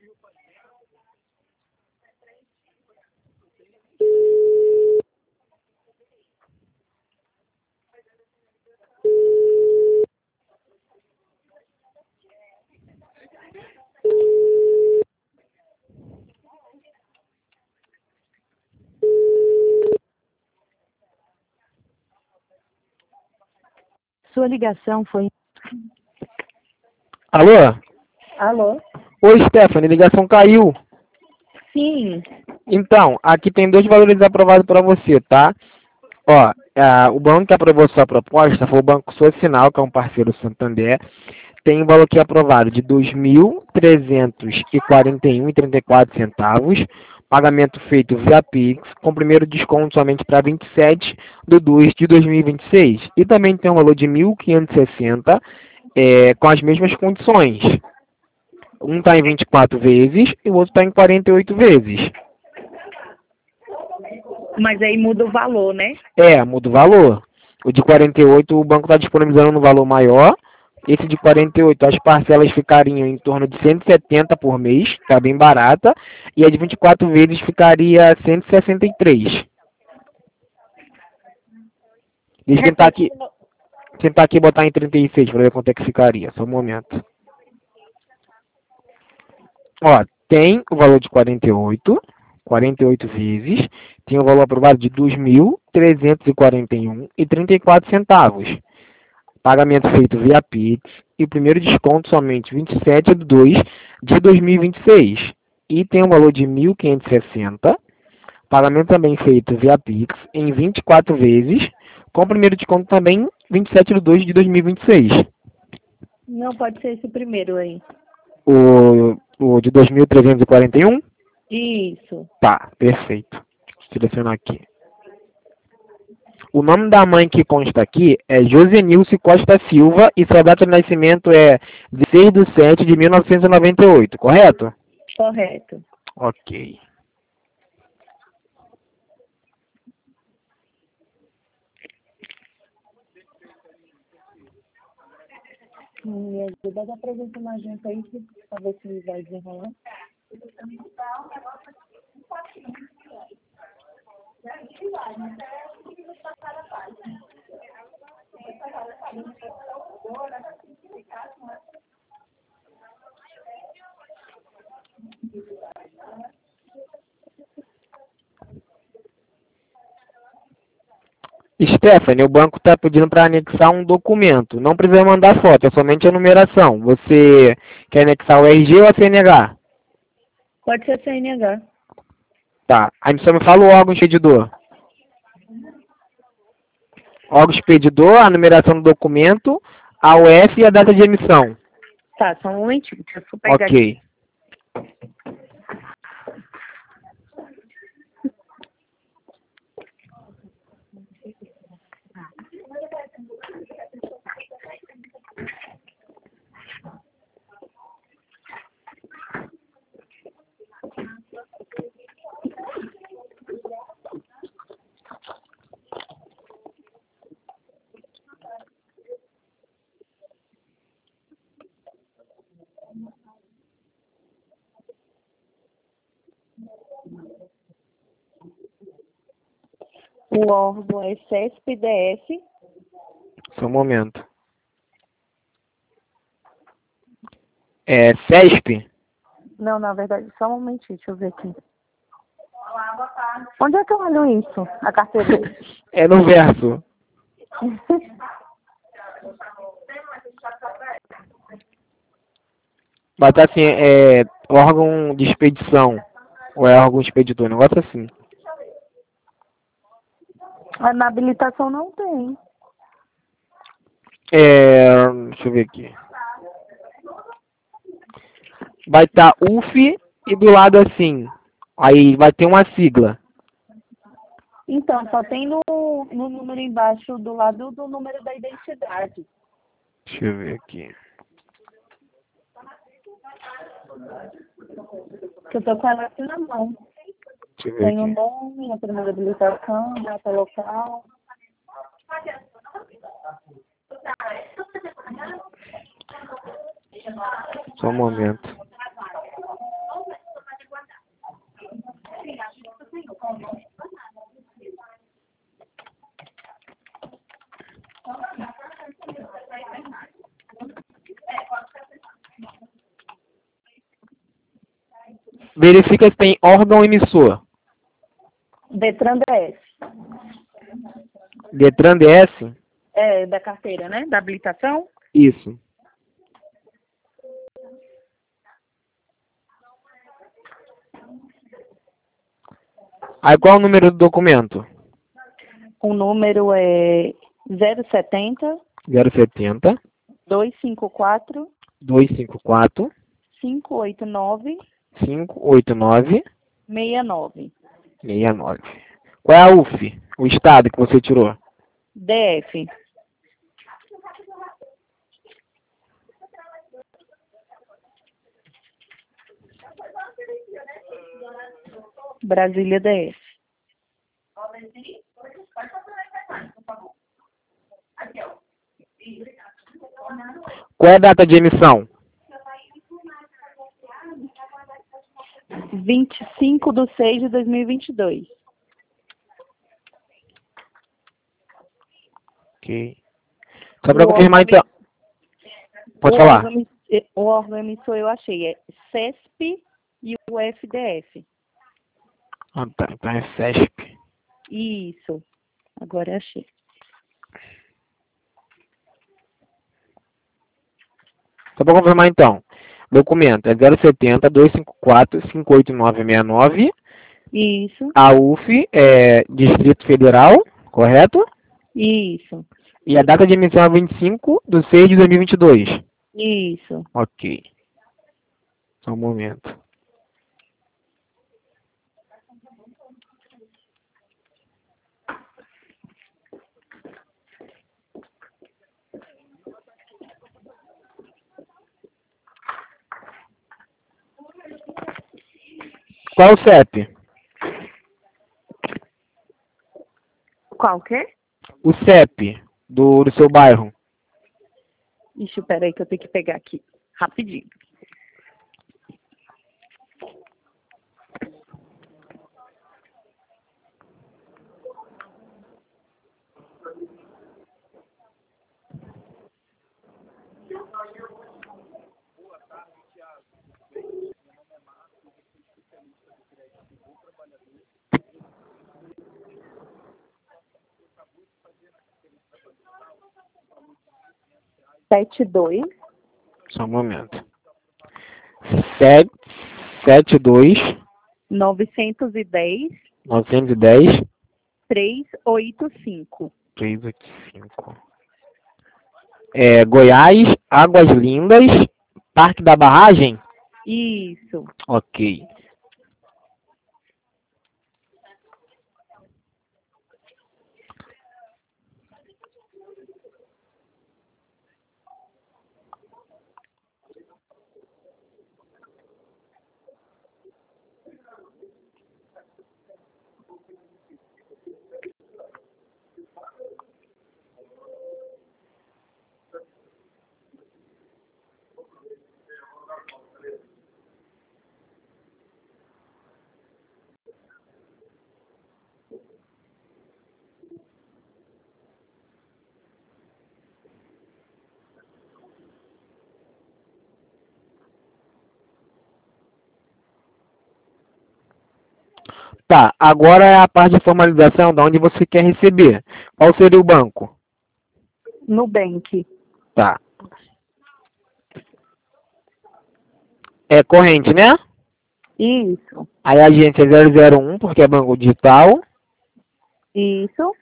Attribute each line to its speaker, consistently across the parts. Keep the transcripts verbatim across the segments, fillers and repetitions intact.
Speaker 1: Sua ligação foi...
Speaker 2: Alô?
Speaker 1: Alô?
Speaker 2: Oi, Stephanie, ligação caiu.
Speaker 1: Sim.
Speaker 2: Então, aqui tem dois valores aprovados para você, tá? Ó, a, o banco que aprovou sua proposta foi o Banco Social, que é um parceiro do Santander. Tem um valor que é aprovado de dois mil trezentos e quarenta e um reais e trinta e quatro centavos. Pagamento feito via Pix, com primeiro desconto somente para vinte e sete de dois de dois mil e vinte e seis. E também tem um valor de mil quinhentos e sessenta, é, com as mesmas condições. Um está em vinte e quatro vezes e o outro está em quarenta e oito vezes.
Speaker 1: Mas aí muda o valor, né?
Speaker 2: É, muda o valor. O de quarenta e oito o banco está disponibilizando no valor maior. Esse de quarenta e oito, as parcelas ficariam em torno de cento e setenta por mês, tá bem barata. E a de vinte e quatro vezes ficaria cento e sessenta e três. Deixa eu tentar aqui, tentar aqui botar em trinta e seis para ver quanto é que ficaria. Só um momento. Ó, tem o valor de quarenta e oito, quarenta e oito vezes, tem o valor aprovado de dois mil trezentos e quarenta e um reais e trinta e quatro centavos. Pagamento feito via Pix e o primeiro desconto somente vinte e sete de dois de dois mil e vinte e seis. E tem um valor de mil quinhentos e sessenta. Pagamento também feito via Pix em vinte e quatro vezes, com o primeiro desconto também vinte e sete de dois de dois mil e vinte e seis.
Speaker 1: Não, pode ser esse primeiro aí.
Speaker 2: O, o de dois mil trezentos e quarenta e um?
Speaker 1: Isso.
Speaker 2: Tá, perfeito. Deixa eu selecionar aqui. O nome da mãe que consta aqui é Josenilce Costa Silva e sua data de nascimento é dezesseis de sete de mil novecentos e noventa e oito, correto?
Speaker 1: Correto.
Speaker 2: Ok.
Speaker 1: Me ajuda a apresentar uma agência aí para ver se vai desenrolar.
Speaker 2: Stephanie, o banco está pedindo para anexar um documento. Não precisa mandar foto, é somente a numeração. Você quer anexar o R G ou a C N H?
Speaker 1: Pode ser C N H.
Speaker 2: Tá. Aí só me fala o órgão expedidor. Órgão expedidor, a numeração do documento, a U F e a data de emissão.
Speaker 1: Tá, só um momentinho. Deixa eu só pegar aqui.
Speaker 2: Ok.
Speaker 1: O órgão é C E S P D S.
Speaker 2: Só um momento. É CESP?
Speaker 1: Não, na verdade, só um momentinho, deixa eu ver aqui. Onde é que eu olho isso? A carteira?
Speaker 2: É no verso. Vai estar assim, é órgão de expedição. Ou é órgão expeditor, um negócio assim.
Speaker 1: Na habilitação não tem.
Speaker 2: É, deixa eu ver aqui. Vai estar U F e do lado assim. Aí vai ter uma sigla.
Speaker 1: Então, só tem no, no número embaixo, do lado do número da identidade.
Speaker 2: Deixa eu ver aqui.
Speaker 1: Que eu tô com ela aqui na mão.
Speaker 2: Deixa eu ver
Speaker 1: Tem o
Speaker 2: aqui.
Speaker 1: nome, a primeira habilitação, data local.
Speaker 2: Só um momento. verifica se tem órgão emissor.
Speaker 1: Detran D S.
Speaker 2: Detran D S?
Speaker 1: É, da carteira, né? Da habilitação?
Speaker 2: Isso. Aí qual é o número do documento?
Speaker 1: O número é zero setenta,
Speaker 2: zero setenta,
Speaker 1: duzentos e cinquenta e quatro,
Speaker 2: duzentos e cinquenta e quatro,
Speaker 1: quinhentos e oitenta e nove,
Speaker 2: quinhentos e oitenta e nove,
Speaker 1: sessenta e nove.
Speaker 2: sessenta e nove. Qual é a U F? O estado que você tirou?
Speaker 1: D F. Brasília D F.
Speaker 2: Qual é a data de emissão?
Speaker 1: vinte e cinco de seis de dois mil e vinte e dois.
Speaker 2: Ok. Só para
Speaker 1: O
Speaker 2: confirmar
Speaker 1: órgão,
Speaker 2: então. Pode
Speaker 1: o
Speaker 2: falar.
Speaker 1: órgão, o órgão emissor eu achei, é C E S P e o F D F.
Speaker 2: Ah, tá. Então é S E S P.
Speaker 1: Isso. Agora eu achei.
Speaker 2: Só para confirmar então. Documento é zero setenta, duzentos e cinquenta e quatro, quinhentos e oitenta e nove, sessenta e nove.
Speaker 1: Isso.
Speaker 2: A U F é Distrito Federal, correto?
Speaker 1: Isso.
Speaker 2: E a data de emissão é vinte e cinco de seis de dois mil e vinte e dois.
Speaker 1: Isso.
Speaker 2: Ok. Só um momento. Qual o C E P?
Speaker 1: Qual que é?
Speaker 2: O C E P do, do seu bairro.
Speaker 1: Ixi, peraí que eu tenho que pegar aqui. Rapidinho. Sete dois.
Speaker 2: Só um momento. Sete, sete, dois,
Speaker 1: Novecentos e dez.
Speaker 2: novecentos e dez,
Speaker 1: Três oito cinco.
Speaker 2: três oito cinco. É, Goiás, Águas Lindas, Parque da Barragem?
Speaker 1: Isso.
Speaker 2: Ok. Tá, agora é a parte de formalização da onde você quer receber. Qual seria o banco?
Speaker 1: Nubank.
Speaker 2: Tá. É corrente, né?
Speaker 1: Isso.
Speaker 2: Aí a agência é zero zero um, porque é banco digital.
Speaker 1: Isso.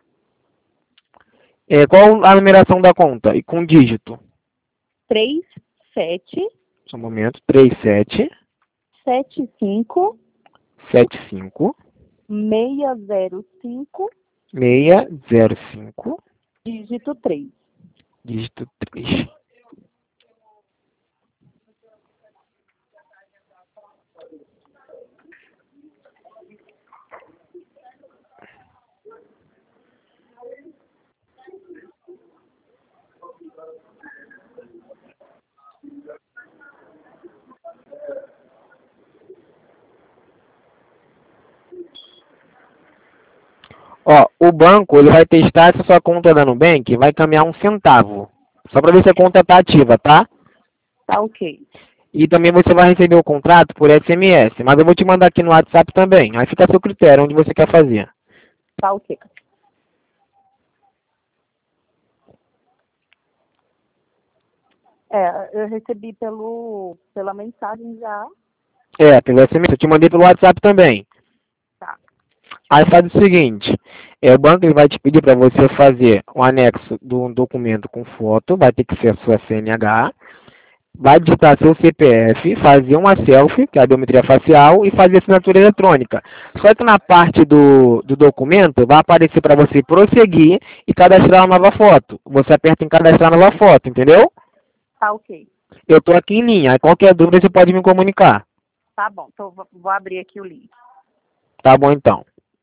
Speaker 2: É, qual a numeração da conta? E com dígito?
Speaker 1: Três sete.
Speaker 2: Só um momento. três sete,
Speaker 1: Sete cinco.
Speaker 2: sete cinco,
Speaker 1: Seis zero cinco.
Speaker 2: seis zero cinco,
Speaker 1: Dígito três.
Speaker 2: dígito três. Ó, o banco ele vai testar se a sua conta da Nubank vai caminhar um centavo. Só para ver se a conta tá ativa, tá?
Speaker 1: Tá ok.
Speaker 2: E também você vai receber o contrato por S M S. Mas eu vou te mandar aqui no WhatsApp também. Aí fica a seu critério, onde você quer fazer.
Speaker 1: Tá ok. É, eu recebi pelo, pela mensagem já.
Speaker 2: É, pelo S M S. Eu te mandei pelo WhatsApp também.
Speaker 1: Tá.
Speaker 2: Aí faz o seguinte, é, o banco ele vai te pedir para você fazer o anexo do documento com foto, vai ter que ser a sua C N H, vai digitar seu C P F, fazer uma selfie, que é a biometria facial, e fazer assinatura eletrônica. Só que na parte do, do documento vai aparecer para você prosseguir e cadastrar uma nova foto. Você aperta em cadastrar nova foto, entendeu?
Speaker 1: Tá ok.
Speaker 2: Eu estou aqui em linha, aí qualquer dúvida você pode me comunicar.
Speaker 1: Tá bom. Então, vou vou abrir aqui o link.
Speaker 2: Tá bom então.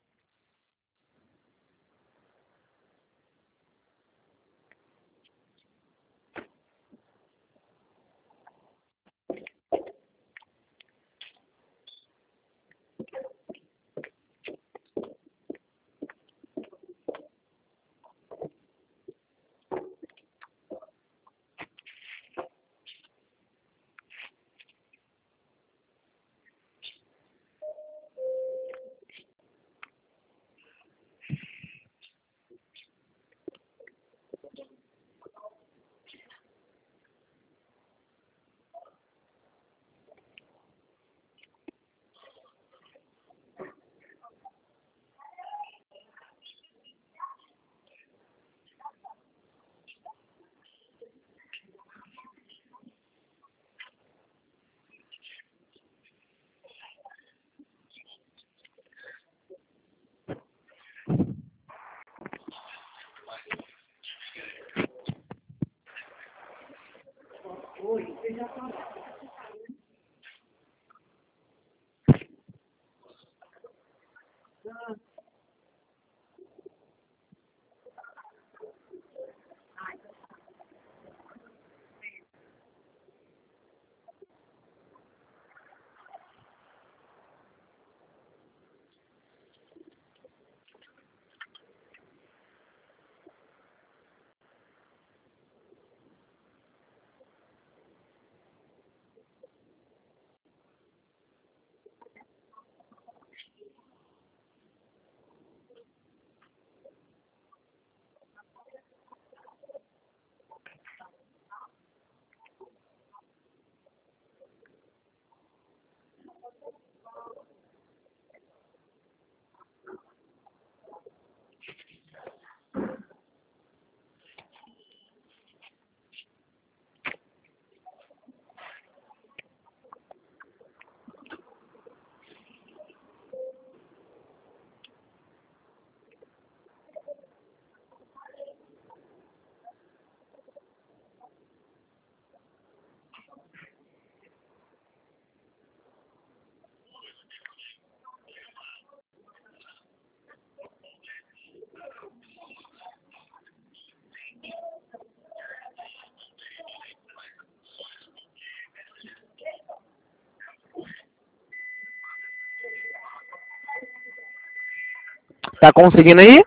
Speaker 2: Tá conseguindo aí?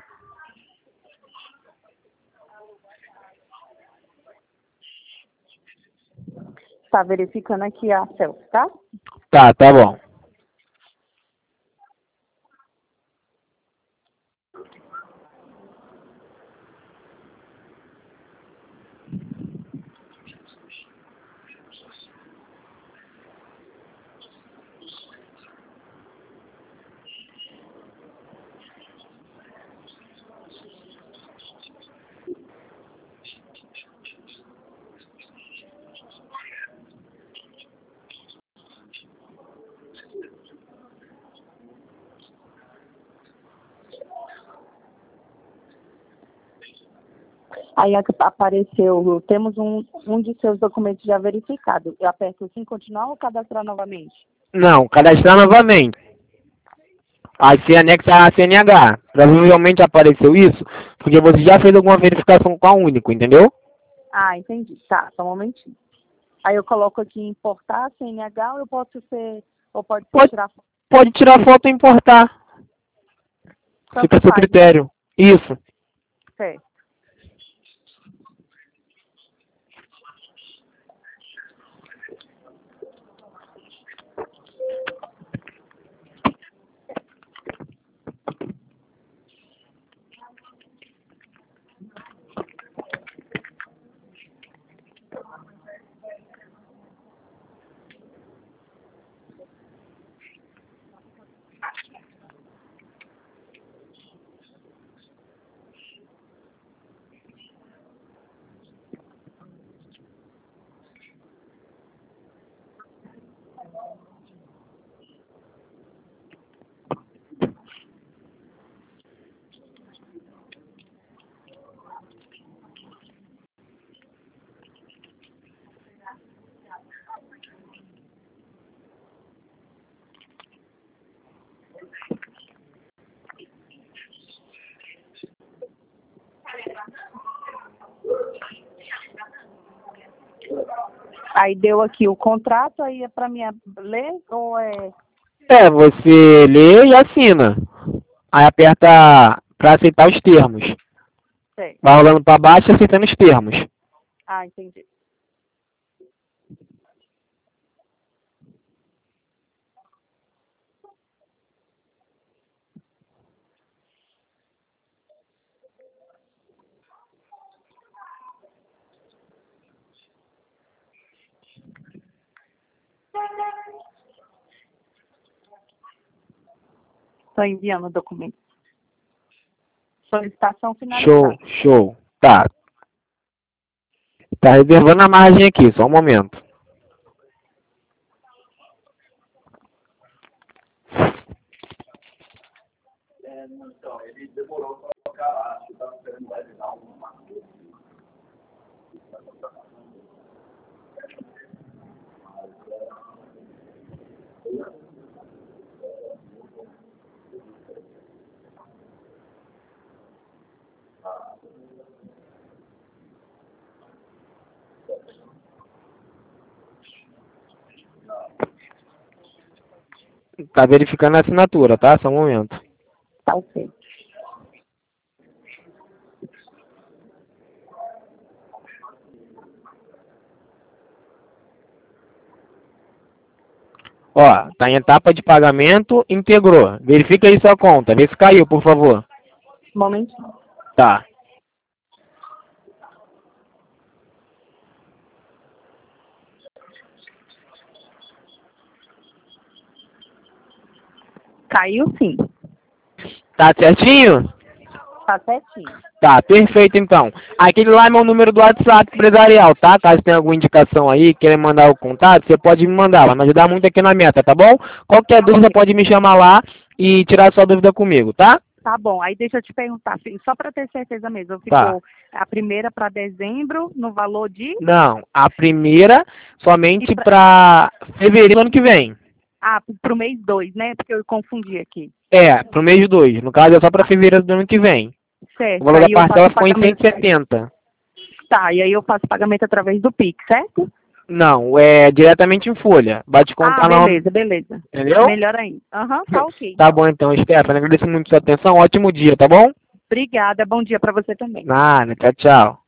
Speaker 1: Tá verificando aqui a selfie, tá?
Speaker 2: Tá, tá bom.
Speaker 1: Aí apareceu, temos um, um de seus documentos já verificado. Eu aperto sim, continuar ou cadastrar novamente?
Speaker 2: Não, cadastrar novamente. Aí você anexa a C N H. Provavelmente apareceu isso porque você já fez alguma verificação com a Único, entendeu?
Speaker 1: Ah, entendi. Tá, só um momentinho. Aí eu coloco aqui importar C N H ou eu posso ser, ou pode ser
Speaker 2: Pode,
Speaker 1: tirar foto?
Speaker 2: pode tirar foto e importar. Fica a
Speaker 1: Tanto
Speaker 2: seu
Speaker 1: faz, né?
Speaker 2: critério. Isso.
Speaker 1: Certo. Aí deu aqui o contrato, aí é para mim ler ou é...
Speaker 2: É, você lê e assina. Aí aperta para aceitar os termos.
Speaker 1: Sei.
Speaker 2: Vai rolando para baixo aceitando os termos.
Speaker 1: Ah, entendi. Estou enviando o documento. Solicitação finalizada.
Speaker 2: Show, show. Tá. Tá reservando a margem aqui, só um momento. Tá verificando a assinatura, tá? Só um momento.
Speaker 1: Tá ok.
Speaker 2: Ó, tá em etapa de pagamento, integrou. Verifica aí sua conta, vê se caiu, por favor.
Speaker 1: Um momentinho.
Speaker 2: Tá.
Speaker 1: Caiu sim.
Speaker 2: Tá certinho?
Speaker 1: Tá certinho.
Speaker 2: Tá, perfeito então. Aquele lá é meu número do WhatsApp empresarial, tá? Caso tenha alguma indicação aí, queira mandar o contato, você pode me mandar, vai me ajudar muito aqui na meta, tá bom? Qualquer dúvida pode me chamar lá e tirar sua dúvida comigo, tá?
Speaker 1: Tá bom. Aí deixa eu te perguntar, fi- só para ter certeza mesmo,
Speaker 2: Tá.
Speaker 1: ficou a primeira para dezembro no valor de...
Speaker 2: Não, a primeira somente
Speaker 1: E pra-
Speaker 2: pra fevereiro do ano que vem.
Speaker 1: Ah, pro mês dois, né? Porque eu confundi aqui.
Speaker 2: É, pro mês dois. No caso é só pra fevereiro do ano que vem. O
Speaker 1: Certo.
Speaker 2: valor da
Speaker 1: Aí eu
Speaker 2: parcela
Speaker 1: faço
Speaker 2: ficou em
Speaker 1: pagamento...
Speaker 2: cento e setenta.
Speaker 1: Tá, e aí eu faço pagamento através do Pix, certo?
Speaker 2: Não, é diretamente em folha. Vai te contar
Speaker 1: Ah,
Speaker 2: não.
Speaker 1: beleza, beleza.
Speaker 2: Entendeu?
Speaker 1: Melhor ainda. Aham, tá ok.
Speaker 2: Tá bom então, Stephanie. Agradeço muito sua atenção. Ótimo dia, tá bom?
Speaker 1: Obrigada. Bom dia para você também.
Speaker 2: Nada, tchau, tchau.